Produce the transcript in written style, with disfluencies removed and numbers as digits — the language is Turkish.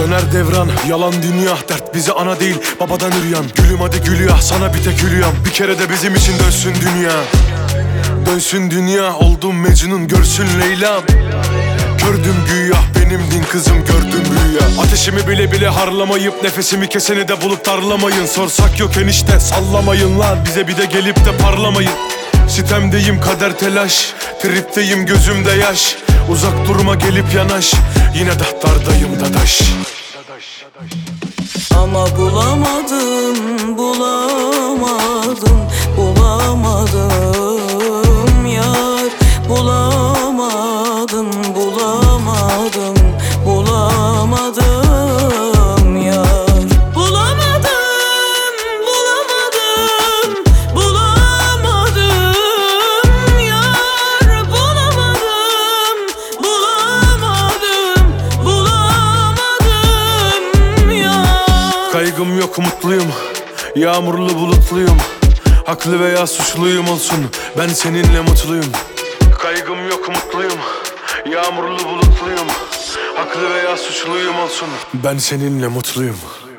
Döner devran, yalan dünya. Dert bize ana değil, babadan üryan. Gülüm hadi gül ya, sana bir tek hülyam. Bir kere de bizim için dönsün dünya. Dönsün dünya, oldum Mecnun, görsün Leyla'm. Gördüm güya, benimdin kızım, gördüm rüya. Ateşimi bile bile harlamayıp nefesimi keseni de bulup darlamayın. Sorsak yok enişte, sallamayın lan. Bize bir de gelip de parlamayın. Sitemdeyim, kader telaş. Tripteyim, gözümde yaş. Uzak durma, gelip yanaş. Yine dahtardayım dadaş. Ama bulamadım, bulamadım, bulamadım yar. Bulamadım, bulamadım, bulamadım yar. Bulamadım, bulamadım, bulamadım yar. Bulamadım, bulamadım, bulamadım yar. Kaygım yok, mutluyum. Yağmurlu bulutluyum. Haklı veya suçluyum olsun, ben seninle mutluyum. Kaygım yok, mutluyum. Yağmurlu bulutluyum. Haklı veya suçluyum olsun, ben seninle mutluyum.